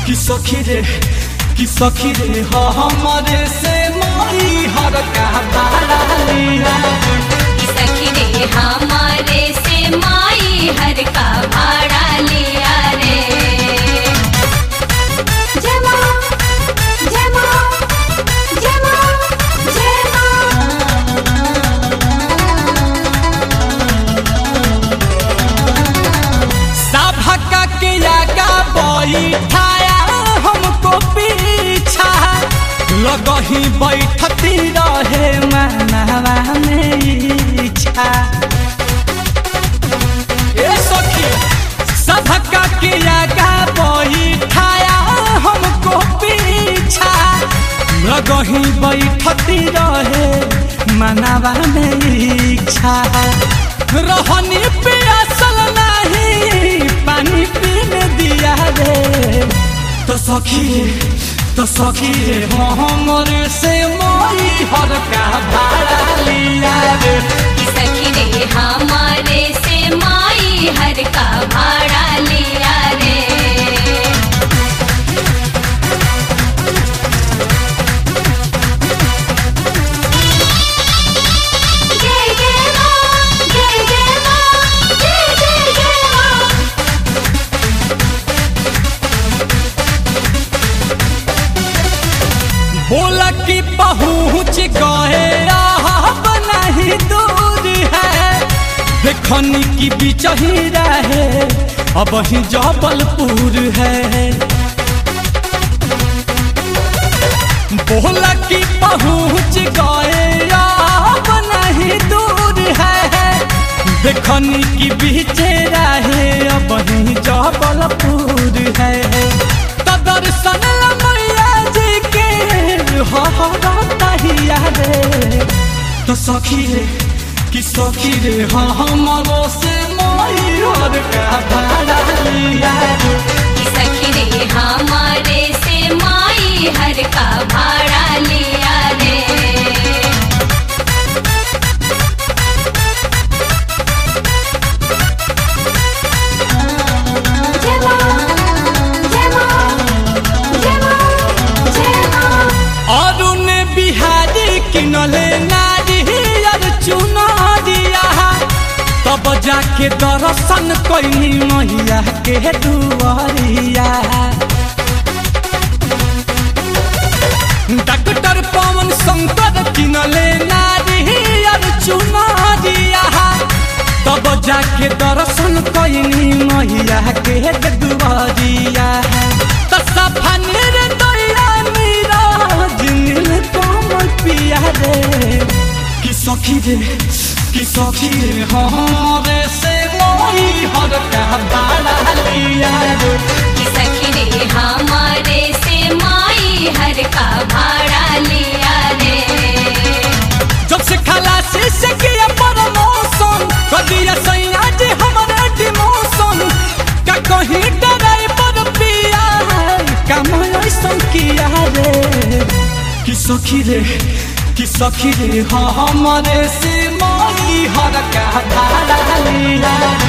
कि सखी रे हमारे से माई हर का भाड़ा लिया कि सखी रे हमारे से माई हर का भाड़ा लिया रे। जय मां जय मां जय मां जय मां। सभा के आगा बैठाया हमको पीछा लगही बैठती रहे मनवा में इच्छा। ए सखी सभा के आगा बैठाया हमको पीछा लगही बैठती रहे मनवा में इच्छा। रहनी प्यासल नहीं पानी पीने दिया रे तो सखी रे हमरे से मोई हर का भाड़ा लिया रे। कि सखी रे हमारे से माई हर का भाड़ा लिया रे। बोला कि पहुँच गए अब नहीं दूर है देखनी की बीच ही रहे अब ही जबलपुर है। बोला कि पहुँच गए अब नहीं दूर है देखनी की बीच रहे अब ही जबलपुर है। तो दर्शन मैया जी के रे तो सखी रे हमरो से मोई हर का भाड़ा लिया रे। कि सखी रे हमारे से माई हर का भाड़ा लिया रे। जय मां जय मां जय मां जय मां। अरुण बिहारी किनले नारी चुना दिया तब जाके दर्शन कई मैया के दुआरिया। डॉक्टर पवन शंकर किनले नारी चुना दिया तब जाके दर्शन कई मैया के दुआरिया। तो सफानी रे दैया मीरा जिंगल कम पिया रे कि सखी रे हमारे से मोई हर का भाड़ा लिया रे। कि सखी रे हमारे से माई हर का भाड़ा लिया रे। जब से खलासी से किया प्रमोशन कदिया सैया जी हमारे डिमोशन का कहीं डराई पर पिया काम ऐसा किया रे। कि सखी रे हमारे से मोई हर का भाड़ा लिया रे।